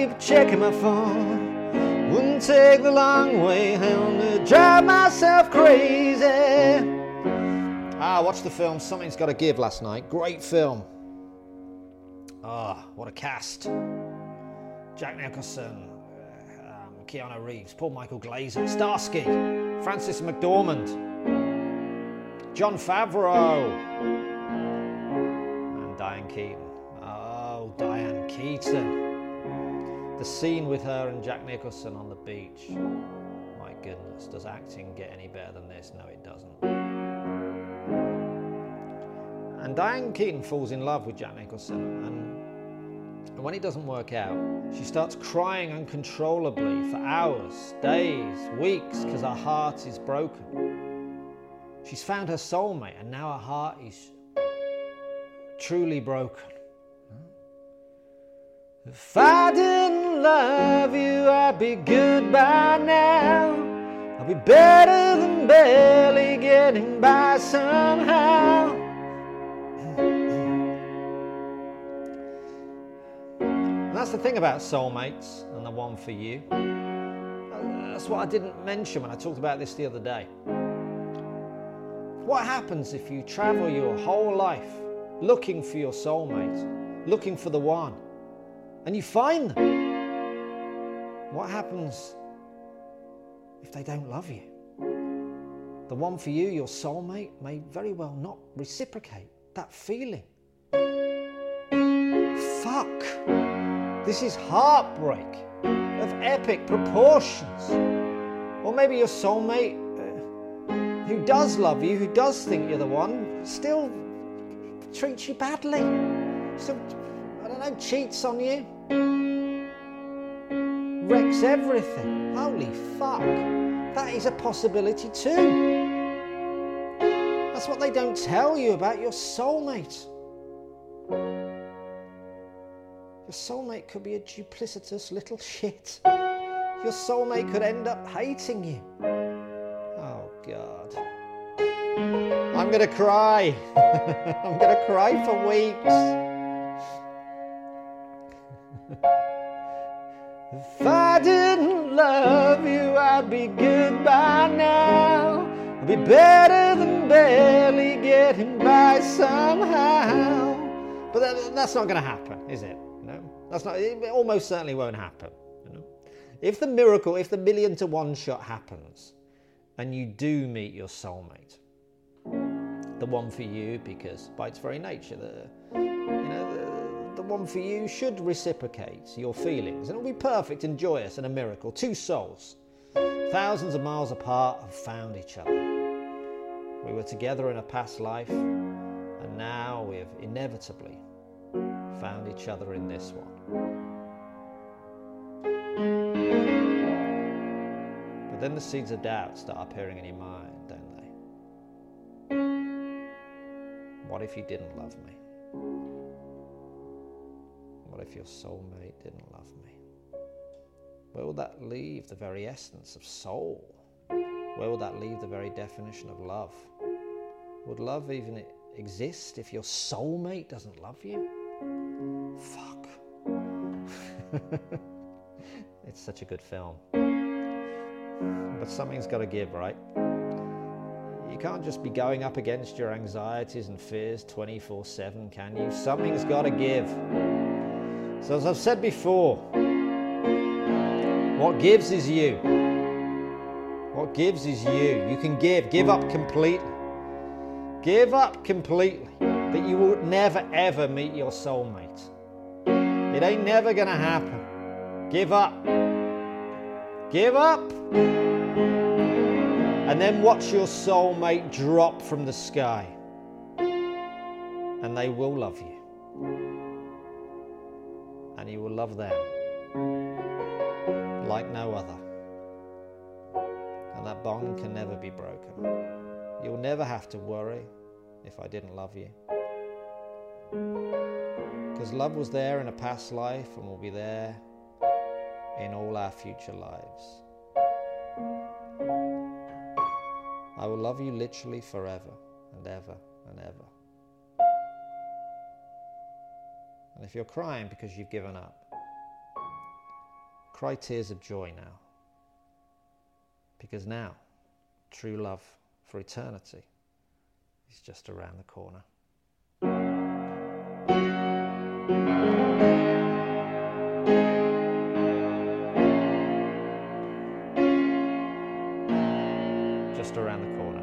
keep checking my phone. Wouldn't take the long way home to drive myself crazy. I watched the film Something's Gotta Give last night. Great film. What a cast. Jack Nicholson, Keanu Reeves, Paul Michael Glaser, Starsky, Frances McDormand, Jon Favreau, and Diane Keaton. Oh, Diane Keaton. The scene with her and Jack Nicholson on the beach. My goodness, does acting get any better than this? No, it doesn't. And Diane Keaton falls in love with Jack Nicholson, and when it doesn't work out, she starts crying uncontrollably for hours, days, weeks, because her heart is broken. She's found her soulmate, and now her heart is truly broken. If I didn't love you, I'd be good by now. I'd be better than barely getting by somehow. And that's the thing about soulmates and the one for you. That's what I didn't mention when I talked about this the other day. What happens if you travel your whole life looking for your soulmate, looking for the one, and you find them? What happens if they don't love you? The one for you, your soulmate, may very well not reciprocate that feeling. Fuck. This is heartbreak of epic proportions. Or maybe your soulmate, who does love you, who does think you're the one, still treats you badly. Still, I don't know, cheats on you. Wrecks everything. Holy fuck. That is a possibility too. That's what they don't tell you about your soulmate. Your soulmate could be a duplicitous little shit. Your soulmate could end up hating you. Oh God. I'm gonna cry. I'm gonna cry for weeks. If I didn't love you, I'd be good by now. I'd be better than barely getting by somehow. But that's not going to happen, is it? No, that's not. It almost certainly won't happen. You know? If the miracle, if the 1,000,000 to 1 shot happens, and you do meet your soulmate, the one for you, because by its very nature, the one for you should reciprocate your feelings, and it'll be perfect and joyous and a miracle. 2 souls, thousands of miles apart, have found each other. We were together in a past life, and now we've inevitably found each other in this one. But then the seeds of doubt start appearing in your mind, don't they? What if you didn't love me? What if your soulmate didn't love me? Where would that leave the very essence of soul? Where would that leave the very definition of love? Would love even exist if your soulmate doesn't love you? Fuck. It's such a good film. But something's got to give, right? You can't just be going up against your anxieties and fears 24/7, can you? Something's got to give. So as I've said before, what gives is you. What gives is you. You can give up completely. Give up completely that you will never ever meet your soulmate. It ain't never gonna happen. Give up. Give up. And then watch your soulmate drop from the sky. And they will love you. And you will love them like no other. And that bond can never be broken. You'll never have to worry if I didn't love you. Because love was there in a past life and will be there in all our future lives. I will love you literally forever and ever and ever. And if you're crying because you've given up, Cry tears of joy now, because now true love for eternity is just around the corner. Just around the corner.